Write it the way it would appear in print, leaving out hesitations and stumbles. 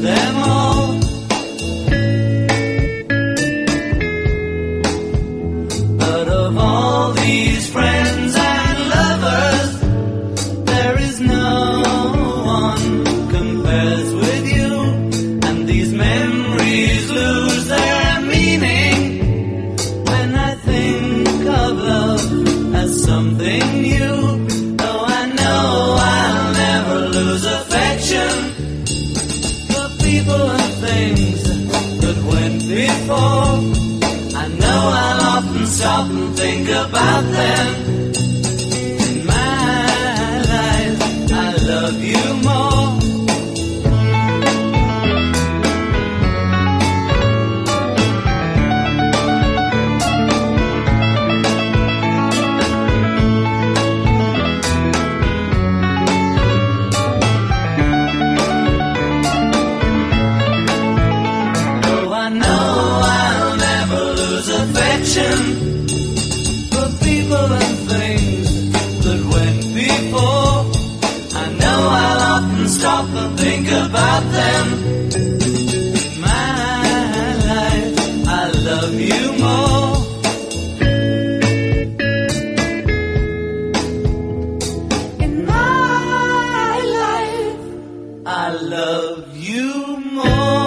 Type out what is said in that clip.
them all. But of all these friends and lovers, there is no one compares with you, and these memories lose their meaning when I think of love as something new. Though I know I'll never lose affection for people and things that went before. I know I'll often stop and think about them. In my life, I love you more. Though I know I'll never lose affection for people and things that went before. I know I'll often stop and think about them. In my life, I love you more. In my life, I love you more.